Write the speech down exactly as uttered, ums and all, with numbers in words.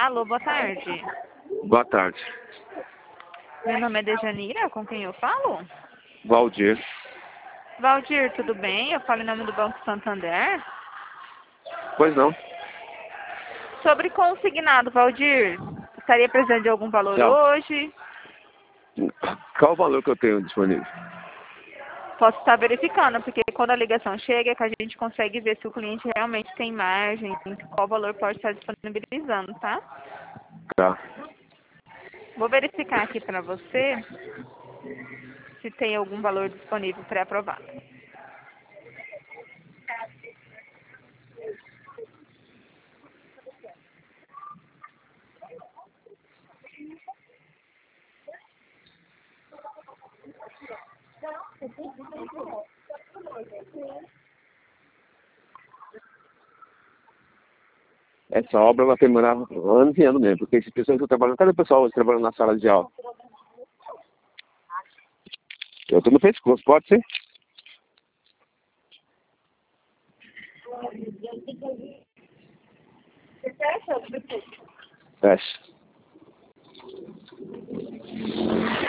Alô, boa tarde. Boa tarde. Meu nome é Dejanira, com quem eu falo? Valdir. Valdir, tudo bem? Eu falo em nome do Banco Santander. Pois não. Sobre consignado, Valdir, estaria precisando de algum valor Não. hoje? Qual o valor que eu tenho disponível? Posso estar verificando, porque quando a ligação chega, é que a gente consegue ver se o cliente realmente tem margem, qual valor pode estar disponibilizando, tá? Tá. Vou verificar aqui para você se tem algum valor disponível pré-aprovado. Essa obra vai demorar anos e anos mesmo, porque esse pessoal que eu trabalhando, cadê o pessoal hoje trabalhando na sala de aula? Eu tô no pescoço, pode ser? Fecha.